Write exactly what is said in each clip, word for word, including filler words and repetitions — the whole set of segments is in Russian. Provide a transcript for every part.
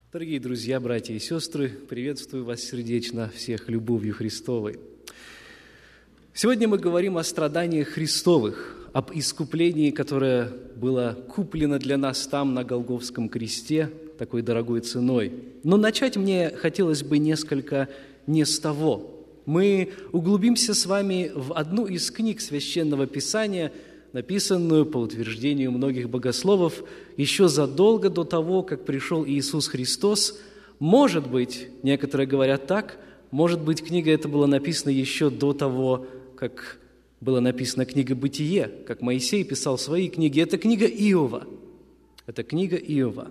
Дорогие друзья, братья и сестры, приветствую вас сердечно всех любовью Христовой. Сегодня мы говорим о страданиях Христовых, об искуплении, которое было куплено для нас там, на Голгофском кресте, такой дорогой ценой. Но начать мне хотелось бы несколько не с того. Мы углубимся с вами в одну из книг Священного Писания, написанную по утверждению многих богословов еще задолго до того, как пришел Иисус Христос. Может быть, некоторые говорят так, может быть, книга эта была написана еще до того, как была написана книга «Бытие», как Моисей писал свои книги. Это книга Иова. Это книга Иова.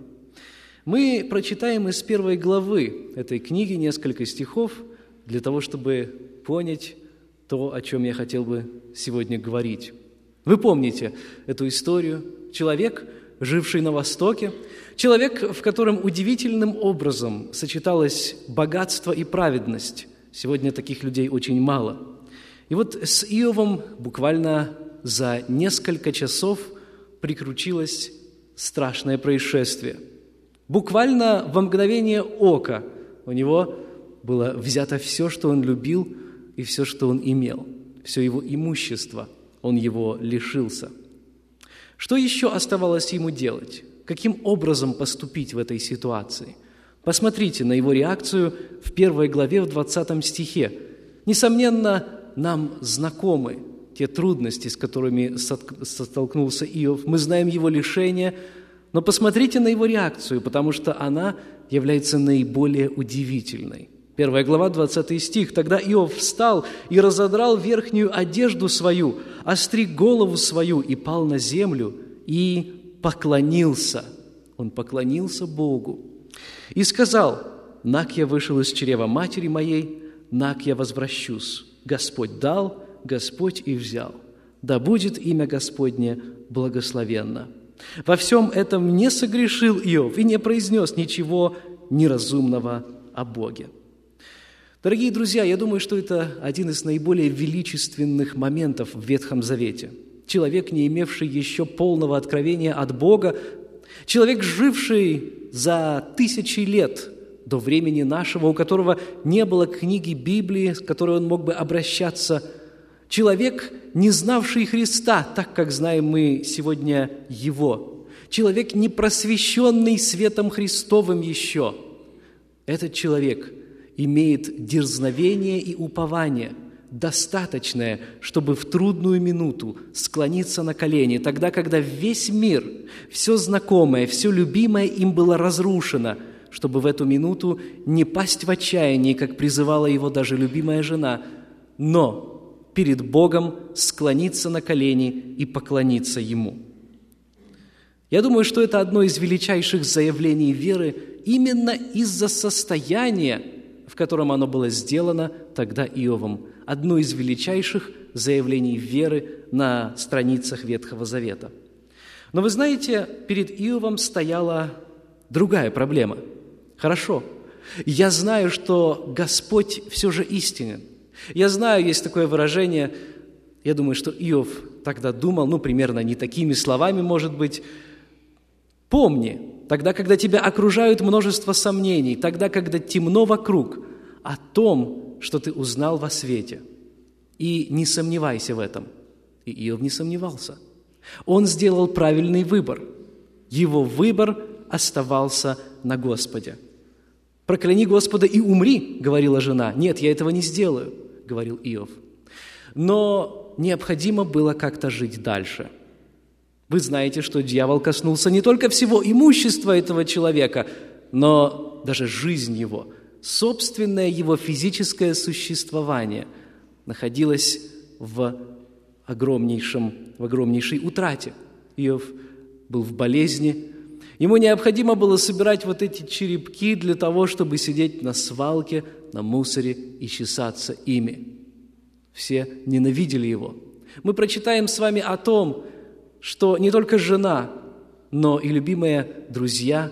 Мы прочитаем из первой главы этой книги несколько стихов для того, чтобы понять то, о чем я хотел бы сегодня говорить. Вы помните эту историю. Человек, живший на Востоке, человек, в котором удивительным образом сочеталось богатство и праведность. Сегодня таких людей очень мало. И вот с Иовом буквально за несколько часов приключилось страшное происшествие. Буквально во мгновение ока у него было взято все, что он любил, и все, что он имел, все его имущество. Он его лишился. Что еще оставалось ему делать? Каким образом поступить в этой ситуации? Посмотрите на его реакцию в первой главе, в двадцатом стихе. Несомненно, нам знакомы те трудности, с которыми столкнулся Иов. Мы знаем его лишение, но посмотрите на его реакцию, потому что она является наиболее удивительной. Первая глава, двадцатый стих. «Тогда Иов встал и разодрал верхнюю одежду свою, остриг голову свою и пал на землю, и поклонился». Он поклонился Богу. «И сказал: нак я вышел из чрева матери моей, нак я возвращусь. Господь дал, Господь и взял. Да будет имя Господне благословенно». Во всем этом не согрешил Иов и не произнес ничего неразумного о Боге. Дорогие друзья, я думаю, что это один из наиболее величественных моментов в Ветхом Завете. Человек, не имевший еще полного откровения от Бога, человек, живший за тысячи лет до времени нашего, у которого не было книги Библии, с которой он мог бы обращаться, человек, не знавший Христа, так как знаем мы сегодня Его, человек, не просвещенный светом Христовым еще. Этот человек имеет дерзновение и упование, достаточное, чтобы в трудную минуту склониться на колени, тогда, когда весь мир, все знакомое, все любимое им было разрушено, чтобы в эту минуту не пасть в отчаянии, как призывала его даже любимая жена, но перед Богом склониться на колени и поклониться Ему. Я думаю, что это одно из величайших заявлений веры именно из-за состояния, в котором оно было сделано тогда Иовом. Одно из величайших заявлений веры на страницах Ветхого Завета. Но вы знаете, перед Иовом стояла другая проблема. Хорошо, я знаю, что Господь все же истинен. Я знаю, есть такое выражение, я думаю, что Иов тогда думал, ну, примерно не такими словами, может быть: «Помни, тогда, когда тебя окружают множество сомнений, тогда, когда темно вокруг, о том, что ты узнал во свете, и не сомневайся в этом». И Иов не сомневался. Он сделал правильный выбор. Его выбор оставался на Господе. «Прокляни Господа и умри», — говорила жена. «Нет, я этого не сделаю», — говорил Иов. Но необходимо было как-то жить дальше. Вы знаете, что дьявол коснулся не только всего имущества этого человека, но даже жизнь его, собственное его физическое существование находилось в огромнейшем, в огромнейшей утрате. Иов был в болезни. Ему необходимо было собирать вот эти черепки для того, чтобы сидеть на свалке, на мусоре и чесаться ими. Все ненавидели его. Мы прочитаем с вами о том, что не только жена, но и любимые друзья,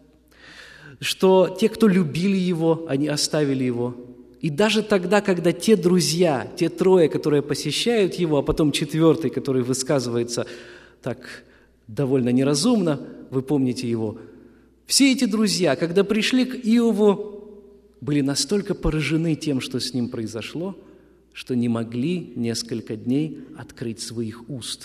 что те, кто любили его, они оставили его. И даже тогда, когда те друзья, те трое, которые посещают его, а потом четвертый, который высказывается так довольно неразумно, вы помните его, Все эти друзья, когда пришли к Иову, были настолько поражены тем, что с ним произошло, что не могли несколько дней открыть своих уст.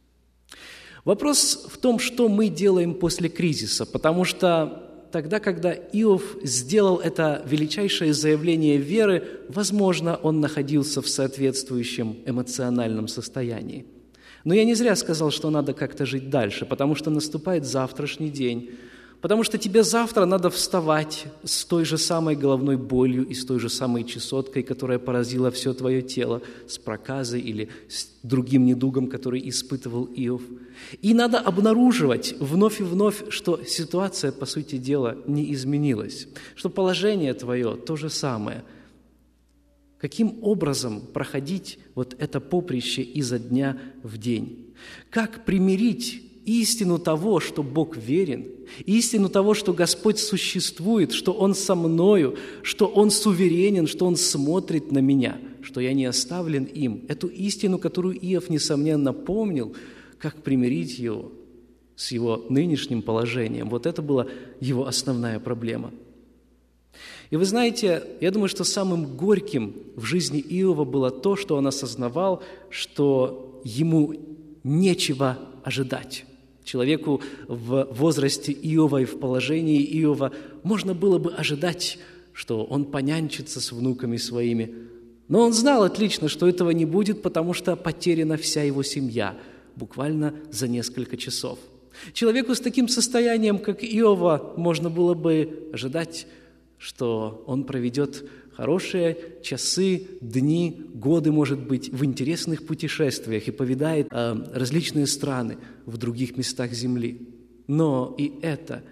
Вопрос в том, что мы делаем после кризиса, потому что тогда, когда Иов сделал это величайшее заявление веры, возможно, он находился в соответствующем эмоциональном состоянии. Но я не зря сказал, что надо как-то жить дальше, потому что наступает завтрашний день, потому что тебе завтра надо вставать с той же самой головной болью и с той же самой чесоткой, которая поразила все твое тело, с проказой или с другим недугом, который испытывал Иов. И надо обнаруживать вновь и вновь, что ситуация, по сути дела, не изменилась, что положение твое то же самое. Каким образом проходить вот это поприще изо дня в день? Как примирить истину того, что Бог верен, истину того, что Господь существует, что Он со мною, что Он суверенен, что Он смотрит на меня, что я не оставлен им. Эту истину, которую Иов, несомненно, помнил, как примирить его с его нынешним положением. Вот это была его основная проблема. И вы знаете, я думаю, что самым горьким в жизни Иова было то, что он осознавал, что ему нечего ожидать. Человеку в возрасте Иова и в положении Иова можно было бы ожидать, что он понянчится с внуками своими. Но он знал отлично, что этого не будет, потому что потеряна вся его семья, буквально за несколько часов. Человеку с таким состоянием, как Иова, можно было бы ожидать, что он проведет хорошие часы, дни, годы, может быть, в интересных путешествиях и повидает э, различные страны в других местах земли. Но и это,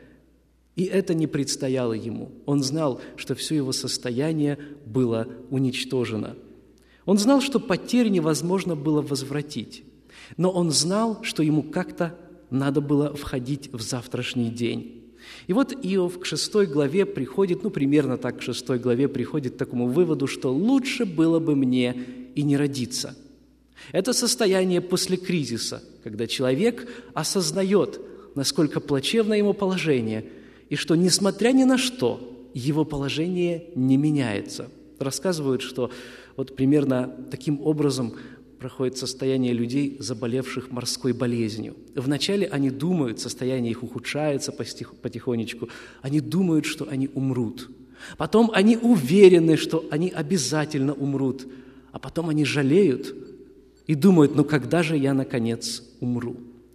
и это не предстояло ему. Он знал, что все его состояние было уничтожено. Он знал, что потерь невозможно было возвратить. Но он знал, что ему как-то надо было входить в завтрашний день. И вот Иов к шестой главе приходит, ну, примерно так к шестой главе приходит к такому выводу, что лучше было бы мне и не родиться. Это состояние после кризиса, когда человек осознает, насколько плачевно его положение, и что, несмотря ни на что, его положение не меняется. Рассказывают, что вот примерно таким образом проходит состояние людей, заболевших морской болезнью. Вначале они думают, состояние их ухудшается потихонечку, они думают, что они умрут. Потом они уверены, что они обязательно умрут. А потом они жалеют и думают, ну когда же я, наконец, умру?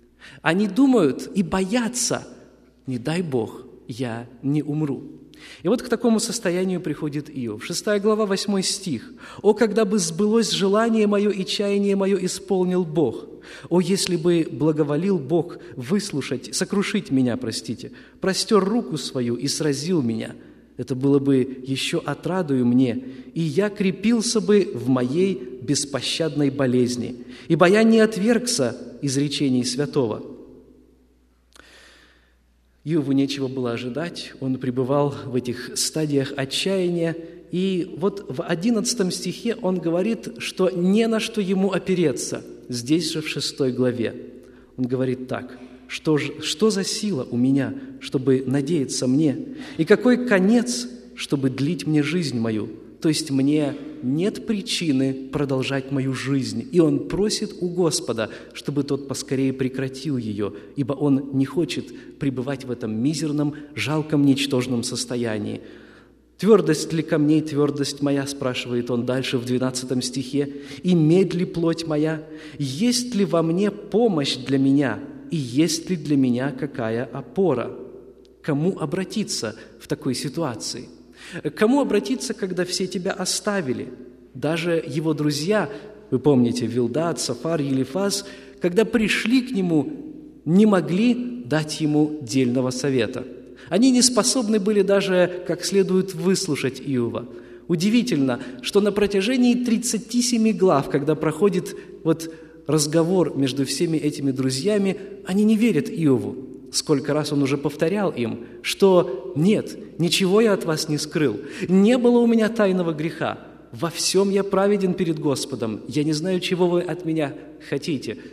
Они думают и боятся, не дай Бог, я не умру. И вот к такому состоянию приходит Иов. Шестая глава, восьмой стих. «О, когда бы сбылось желание мое и чаяние мое исполнил Бог! О, если бы благоволил Бог выслушать, сокрушить меня, простите, простер руку свою и сразил меня, это было бы еще отрадою мне, и я крепился бы в моей беспощадной болезни, ибо я не отвергся изречений святого». Иову нечего было ожидать, он пребывал в этих стадиях отчаяния, и вот в одиннадцатом стихе он говорит, что не на что ему опереться, здесь же в шестой главе. Он говорит так: «Что, же, что за сила у меня, чтобы надеяться мне, и какой конец, чтобы длить мне жизнь мою?» То есть мне нет причины продолжать мою жизнь. И он просит у Господа, чтобы тот поскорее прекратил ее, ибо он не хочет пребывать в этом мизерном, жалком, ничтожном состоянии. «Твердость ли камней, твердость моя?» – спрашивает он дальше в двенадцатом стихе. «И медь ли плоть моя? Есть ли во мне помощь для меня? И есть ли для меня какая опора?» Кому обратиться в такой ситуации? К кому обратиться, когда все тебя оставили? Даже его друзья, вы помните, Вилдад, Сафар, Елифаз, когда пришли к нему, не могли дать ему дельного совета. Они не способны были даже как следует выслушать Иова. Удивительно, что на протяжении тридцати семи глав, когда проходит вот разговор между всеми этими друзьями, они не верят Иову. Сколько раз он уже повторял им, что «нет, ничего я от вас не скрыл, не было у меня тайного греха, во всем я праведен перед Господом, я не знаю, чего вы от меня хотите».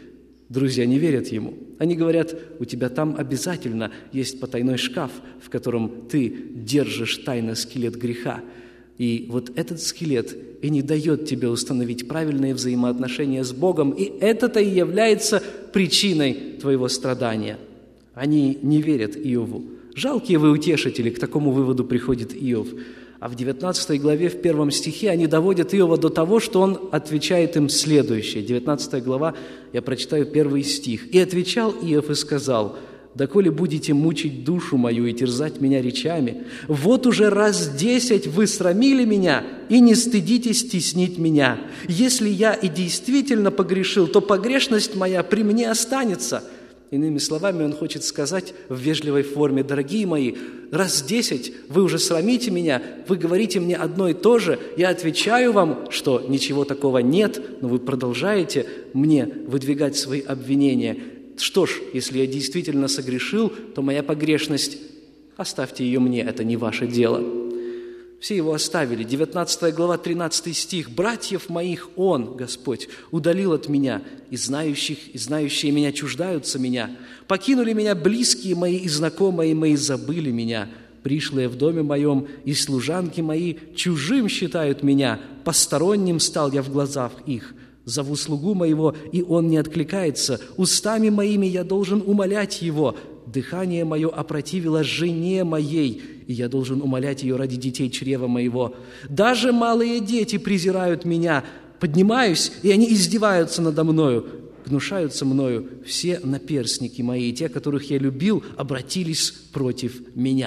Друзья не верят ему. Они говорят: у тебя там обязательно есть потайной шкаф, в котором ты держишь тайно скелет греха. И вот этот скелет и не дает тебе установить правильные взаимоотношения с Богом, и это-то и является причиной твоего страдания. Они не верят Иову. Жалкие вы утешители, к такому выводу приходит Иов. А в девятнадцатой главе, в первом стихе, они доводят Иова до того, что он отвечает им следующее. девятнадцатая глава, я прочитаю первый стих. «И отвечал Иов и сказал: доколе будете мучить душу мою и терзать меня речами, вот уже раз десять вы срамили меня и не стыдитесь теснить меня. Если я и действительно погрешил, то погрешность моя при мне останется». Иными словами, он хочет сказать в вежливой форме: дорогие мои, раз десять вы уже срамите меня, вы говорите мне одно и то же, я отвечаю вам, что ничего такого нет, но вы продолжаете мне выдвигать свои обвинения. Что ж, если я действительно согрешил, то моя погрешность, оставьте ее мне, это не ваше дело. Все его оставили. девятнадцатая глава, тринадцатый стих. «Братьев моих он, Господь, удалил от меня, и знающих, и знающие меня чуждаются меня. Покинули меня близкие мои и знакомые мои, забыли меня. Пришлые в доме моем и служанки мои чужим считают меня, посторонним стал я в глазах их. Зову слугу моего, и он не откликается. Устами моими я должен умолять его. Дыхание мое опротивило жене моей, и я должен умолять ее ради детей чрева моего. Даже малые дети презирают меня. Поднимаюсь, и они издеваются надо мною. Гнушаются мною все наперстники мои, и те, которых я любил, обратились против меня».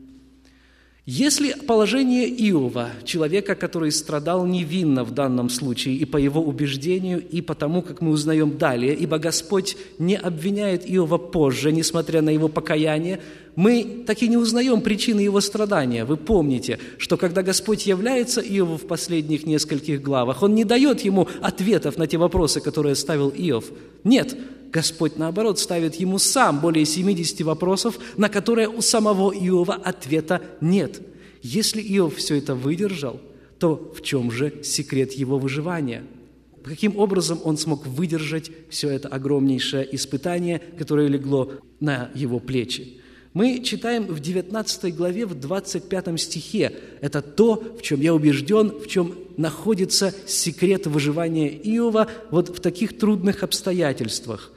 Если положение Иова, человека, который страдал невинно в данном случае, и по его убеждению, и по тому, как мы узнаем далее, ибо Господь не обвиняет Иова позже, несмотря на его покаяние, мы так и не узнаем причины его страдания. Вы помните, что когда Господь является Иову в последних нескольких главах, Он не дает ему ответов на те вопросы, которые ставил Иов. Нет, Господь, наоборот, ставит ему сам более семидесяти вопросов, на которые у самого Иова ответа нет. Если Иов все это выдержал, то в чем же секрет его выживания? Каким образом он смог выдержать все это огромнейшее испытание, которое легло на его плечи? Мы читаем в девятнадцатой главе, в двадцать пятом стихе. Это то, в чем я убежден, в чем находится секрет выживания Иова вот в таких трудных обстоятельствах.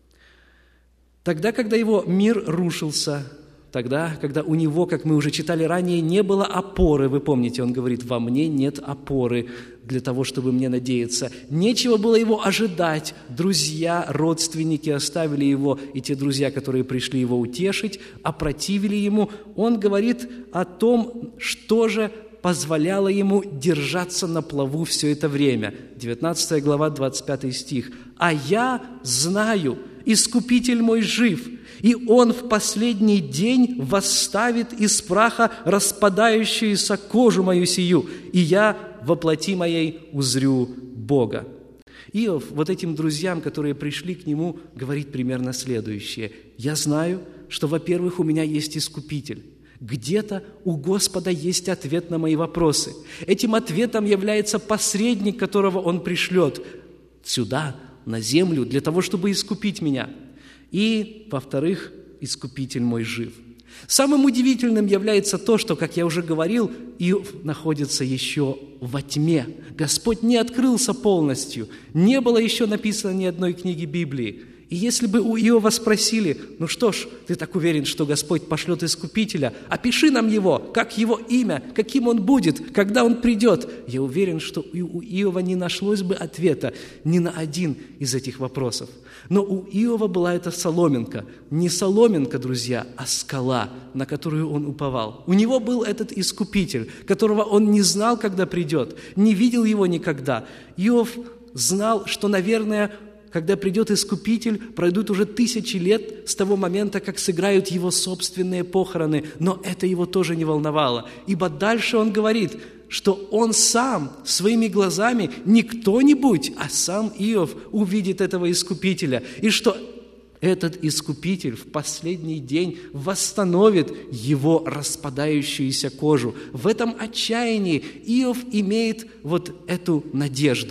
Тогда, когда его мир рушился, тогда, когда у него, как мы уже читали ранее, не было опоры, вы помните, он говорит: «Во мне нет опоры для того, чтобы мне надеяться». Нечего было его ожидать. Друзья, родственники оставили его, и те друзья, которые пришли его утешить, опротивили ему. Он говорит о том, что же позволяло ему держаться на плаву все это время. девятнадцатая глава, двадцать пятый стих. «А я знаю, Искупитель мой жив, и Он в последний день восставит из праха распадающуюся кожу мою сию, и я во плоти моей узрю Бога». Иов вот этим друзьям, которые пришли к нему, говорит примерно следующее: «Я знаю, что, во-первых, у меня есть Искупитель. Где-то у Господа есть ответ на мои вопросы. Этим ответом является посредник, которого Он пришлет сюда, на землю, для того, чтобы искупить меня. И, во-вторых, Искупитель мой жив». Самым удивительным является то, что, как я уже говорил, Иов находится еще во тьме. Господь не открылся полностью. Не было еще написано ни одной книги Библии. И если бы у Иова спросили: «Ну что ж, ты так уверен, что Господь пошлет Искупителя? Опиши нам его, как его имя, каким он будет, когда он придет». Я уверен, что у Иова не нашлось бы ответа ни на один из этих вопросов. Но у Иова была эта соломинка. Не соломинка, друзья, а скала, на которую он уповал. У него был этот Искупитель, которого он не знал, когда придет, не видел его никогда. Иов знал, что, наверное, когда придет Искупитель, пройдут уже тысячи лет с того момента, как сыграют его собственные похороны, но это его тоже не волновало, ибо дальше он говорит, что он сам своими глазами, не кто-нибудь, а сам Иов увидит этого Искупителя, и что этот Искупитель в последний день восстановит его распадающуюся кожу. В этом отчаянии Иов имеет вот эту надежду.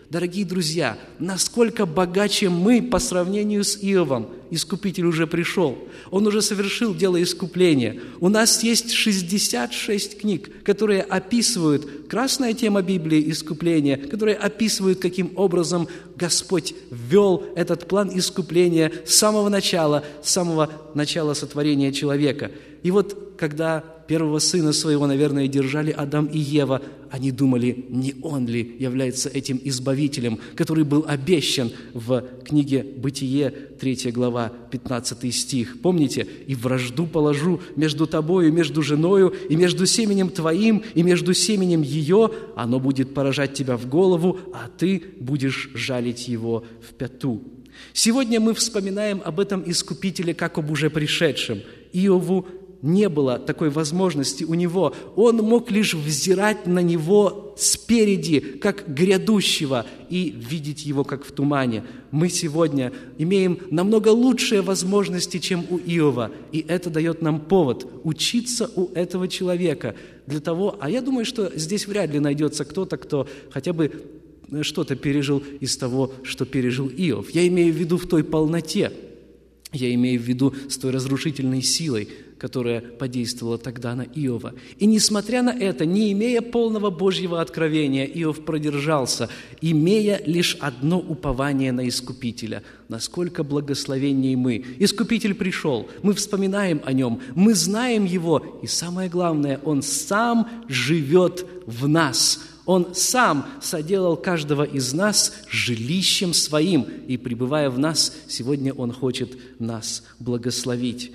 Дорогие друзья, насколько богаче мы по сравнению с Иовом. Искупитель уже пришел. Он уже совершил дело искупления. У нас есть шестьдесят шесть книг, которые описывают, красная тема Библии, искупления, которые описывают, каким образом Господь ввел этот план искупления с самого начала, с самого начала сотворения человека. И вот, когда первого сына своего, наверное, держали Адам и Ева, они думали, не он ли является этим избавителем, который был обещан в книге «Бытие», третья глава, пятнадцатый стих. Помните? «И вражду положу между тобою, между женою, и между семенем твоим, и между семенем ее, оно будет поражать тебя в голову, а ты будешь жалить его в пяту». Сегодня мы вспоминаем об этом Искупителе как об уже пришедшем. Иову не было такой возможности у него. Он мог лишь взирать на него спереди, как грядущего, и видеть его, как в тумане. Мы сегодня имеем намного лучшие возможности, чем у Иова, и это дает нам повод учиться у этого человека для того, а я думаю, что здесь вряд ли найдется кто-то, кто хотя бы что-то пережил из того, что пережил Иов. Я имею в виду в той полноте, я имею в виду с той разрушительной силой, которая подействовала тогда на Иова. И несмотря на это, не имея полного Божьего откровения, Иов продержался, имея лишь одно упование на Искупителя. Насколько благословенней мы! Искупитель пришел, мы вспоминаем о нем, мы знаем его, и самое главное, он сам живет в нас. Он сам соделал каждого из нас жилищем своим, и, пребывая в нас, сегодня Он хочет нас благословить.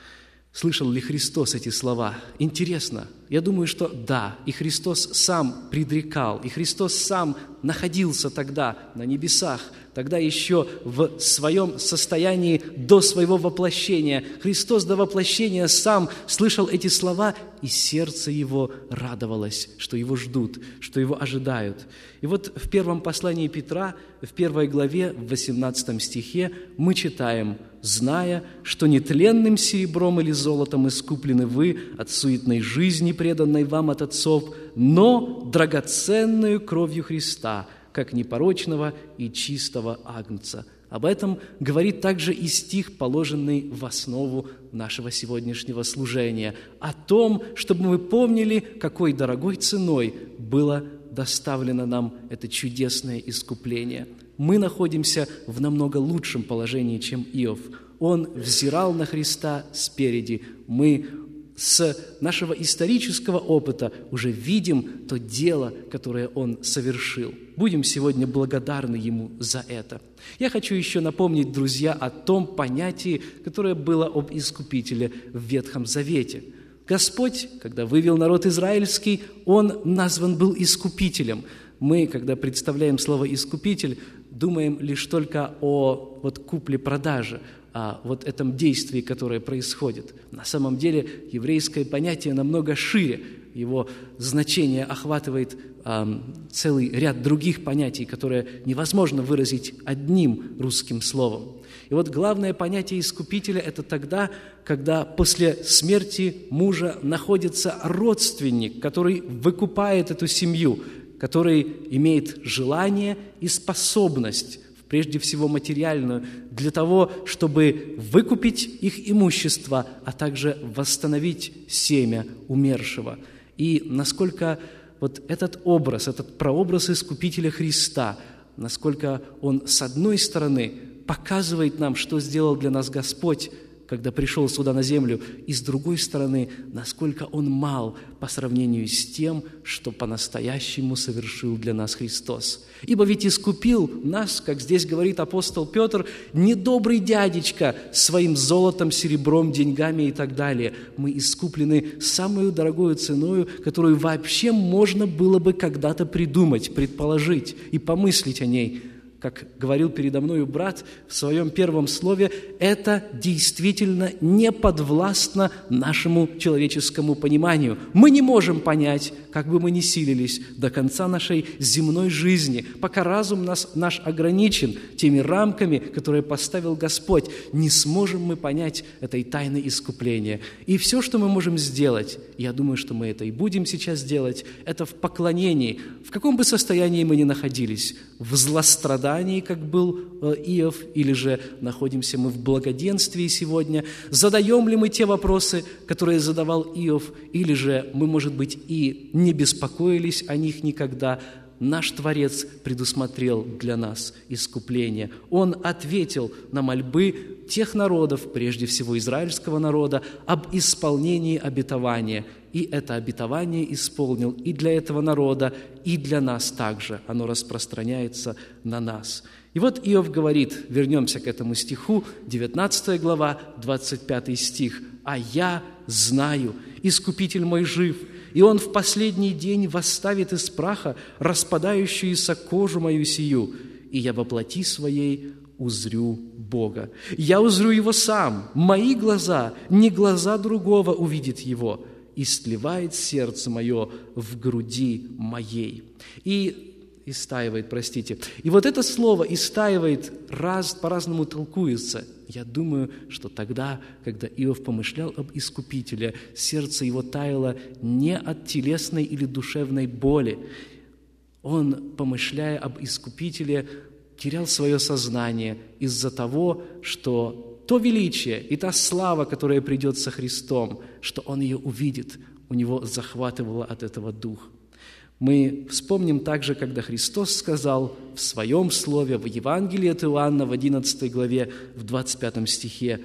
Слышал ли Христос эти слова? Интересно. Я думаю, что да, и Христос сам предрекал, и Христос сам находился тогда на небесах, тогда еще в своем состоянии до своего воплощения. Христос до воплощения сам слышал эти слова, и сердце его радовалось, что его ждут, что его ожидают. И вот в первом послании Петра, в первой главе, в восемнадцатом стихе мы читаем: «Зная, что нетленным серебром или золотом искуплены вы от суетной жизни, преданной вам от отцов, но драгоценную кровью Христа, как непорочного и чистого агнца». Об этом говорит также и стих, положенный в основу нашего сегодняшнего служения, о том, чтобы мы помнили, какой дорогой ценой было доставлено нам это чудесное искупление. Мы находимся в намного лучшем положении, чем Иов. Он взирал на Христа спереди. Мы с нашего исторического опыта уже видим то дело, которое Он совершил. Будем сегодня благодарны Ему за это. Я хочу еще напомнить, друзья, о том понятии, которое было об Искупителе в Ветхом Завете. Господь, когда вывел народ израильский, Он назван был Искупителем. Мы, когда представляем слово «искупитель», думаем лишь только о вот купле-продаже, о вот этом действии, которое происходит. На самом деле еврейское понятие намного шире. Его значение охватывает э, целый ряд других понятий, которые невозможно выразить одним русским словом. И вот главное понятие искупителя – это тогда, когда после смерти мужа находится родственник, который выкупает эту семью, который имеет желание и способность, прежде всего материальную, для того, чтобы выкупить их имущество, а также восстановить семя умершего. И насколько вот этот образ, этот прообраз Искупителя Христа, насколько он, с одной стороны, показывает нам, что сделал для нас Господь, когда пришел сюда на землю, и с другой стороны, насколько Он мал по сравнению с тем, что по-настоящему совершил для нас Христос. Ибо ведь искупил нас, как здесь говорит апостол Петр, не добрый дядечка своим золотом, серебром, деньгами и так далее. Мы искуплены самую дорогую ценою, которую вообще можно было бы когда-то придумать, предположить и помыслить о ней. как говорил передо мною брат в своем первом слове, это действительно не подвластно нашему человеческому пониманию. Мы не можем понять, как бы мы ни силились, до конца нашей земной жизни, пока разум нас, наш ограничен теми рамками, которые поставил Господь, не сможем мы понять этой тайны искупления. И все, что мы можем сделать, я думаю, что мы это и будем сейчас делать, это в поклонении, в каком бы состоянии мы ни находились, в злострадании, как был Иов, или же находимся мы в благоденствии сегодня, задаем ли мы те вопросы, которые задавал Иов, или же мы, может быть, и не беспокоились о них никогда. Наш Творец предусмотрел для нас искупление. Он ответил на мольбы тех народов, прежде всего израильского народа, об исполнении обетования. И это обетование исполнил и для этого народа, и для нас также. Оно распространяется на нас. И вот Иов говорит, вернемся к этому стиху, девятнадцатая глава, двадцать пятый стих. «А я знаю, Искупитель мой жив, и Он в последний день восставит из праха распадающуюся кожу мою сию, и я во плоти своей узрю Бога. Я узрю Его сам, мои глаза, не глаза другого увидит Его, и сливает сердце мое в груди моей». И истаивает, простите. И вот это слово «истаивает» раз, по-разному толкуется. Я думаю, что тогда, когда Иов помышлял об Искупителе, сердце его таяло не от телесной или душевной боли. Он, помышляя об Искупителе, терял свое сознание из-за того, что то величие и та слава, которая придет со Христом, что он ее увидит, у него захватывало от этого дух. Мы вспомним также, когда Христос сказал в Своем Слове, в Евангелии от Иоанна, в одиннадцатой главе, в двадцать пятом стихе,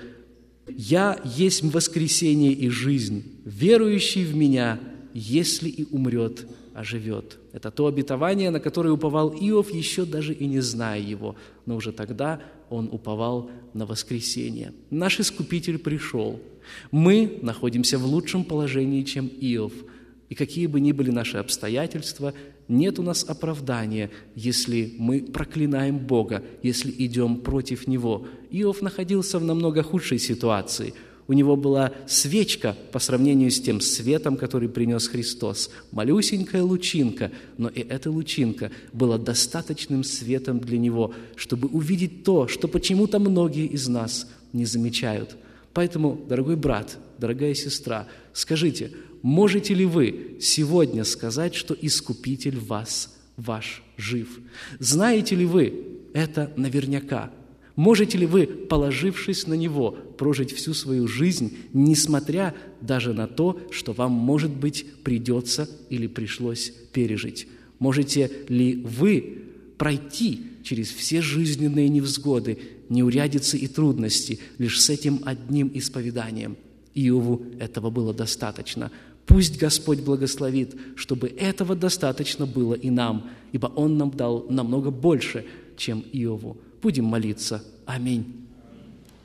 «Я есть воскресение и жизнь, верующий в Меня, если и умрет, оживет». Это то обетование, на которое уповал Иов, еще даже и не зная его, но уже тогда он уповал на воскресение. Наш Искупитель пришел. Мы находимся в лучшем положении, чем Иов. И какие бы ни были наши обстоятельства, нет у нас оправдания, если мы проклинаем Бога, если идем против Него. Иов находился в намного худшей ситуации. У него была свечка по сравнению с тем светом, который принес Христос. Малюсенькая лучинка, но и эта лучинка была достаточным светом для него, чтобы увидеть то, что почему-то многие из нас не замечают. Поэтому, дорогой брат, дорогая сестра, скажите, можете ли вы сегодня сказать, что Искупитель вас, ваш, жив? Знаете ли вы это наверняка? Можете ли вы, положившись на Него, прожить всю свою жизнь, несмотря даже на то, что вам, может быть, придется или пришлось пережить? Можете ли вы пройти через все жизненные невзгоды, неурядицы и трудности лишь с этим одним исповеданием? Иову этого было достаточно. Пусть Господь благословит, чтобы этого достаточно было и нам, ибо Он нам дал намного больше, чем Иову. Будем молиться. Аминь.